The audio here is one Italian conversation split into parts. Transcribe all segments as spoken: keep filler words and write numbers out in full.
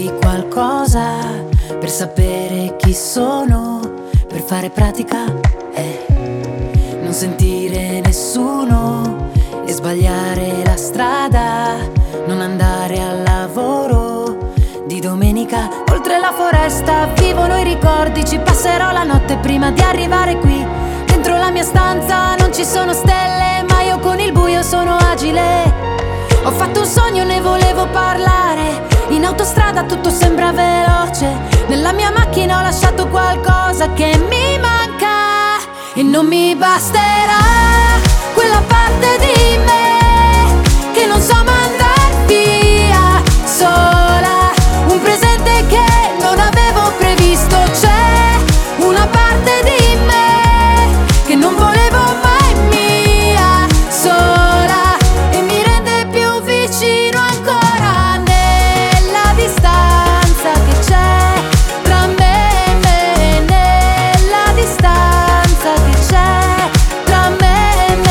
direi qualcosa, per sapere chi sono, per fare pratica, eh. Non sentire nessuno e sbagliare la strada, non andare al lavoro di domenica. Oltre la foresta vivono i ricordi, ci passerò la notte prima di arrivare qui. Dentro la mia stanza non ci sono stelle, ma io con il buio sono agile. Ho fatto un sogno, ne volevo parlare. In autostrada tutto sembra veloce. Nella mia macchina ho lasciato qualcosa che mi manca. E non mi basterà quella parte di me che non so mandar via sola. Un presente che non avevo previsto. C'è una parte di me che non volevo mai mia sola, e mi rende più vicino ancora nella distanza che c'è tra me e me, nella distanza che c'è tra me e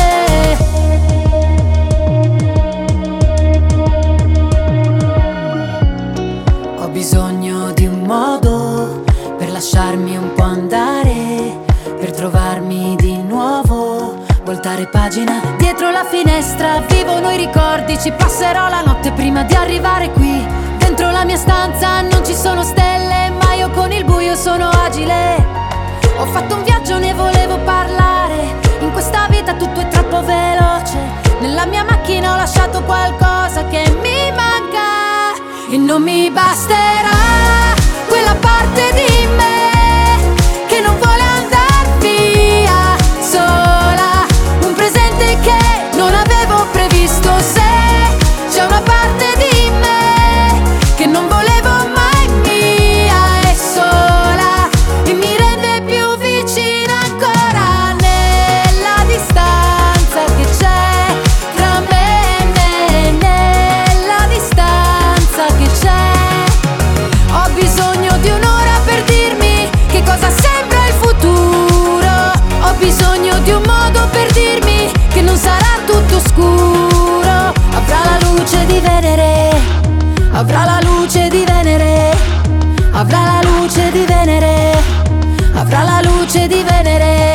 me. Ho bisogno di un modo per lasciarmi un po' andare, per trovarmi di nuovo, voltare pagina. Dietro la finestra vivono i ricordi, ci passerò la notte prima di arrivare qui. Dentro la mia stanza non ci sono stelle, ma io con il buio sono agile. Ho fatto un viaggio, ne volevo parlare. In questa vita tutto è troppo veloce. Nella mia macchina ho lasciato qualcosa che mi manca. E non mi basterà quella parte di me che non vuole andar via sola. Un presente che non avevo previsto. Se c'è una parte di me che non volevo mai mia e sola, e mi rende più vicina ancora nella distanza che c'è tra me e me, nella distanza che c'è. Ho bisogno di un'ora per dirmi che cosa sembra il futuro. Ho bisogno di un modo per dirmi che non sarà tutto scuro. Avrà la luce di Venere, avrà la luce di Venere, avrà la luce di Venere, avrà la luce di Venere.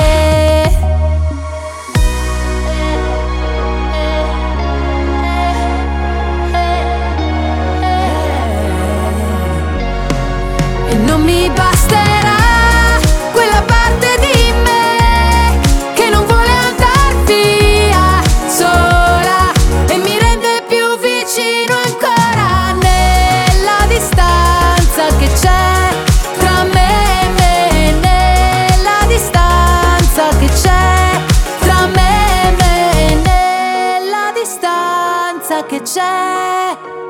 E non mi basterà quella parte di me che non vuole andar via sola, e mi rende più vicino ancora nella distanza che c'è tra me e me, nella distanza che c'è tra me e me, nella distanza che c'è.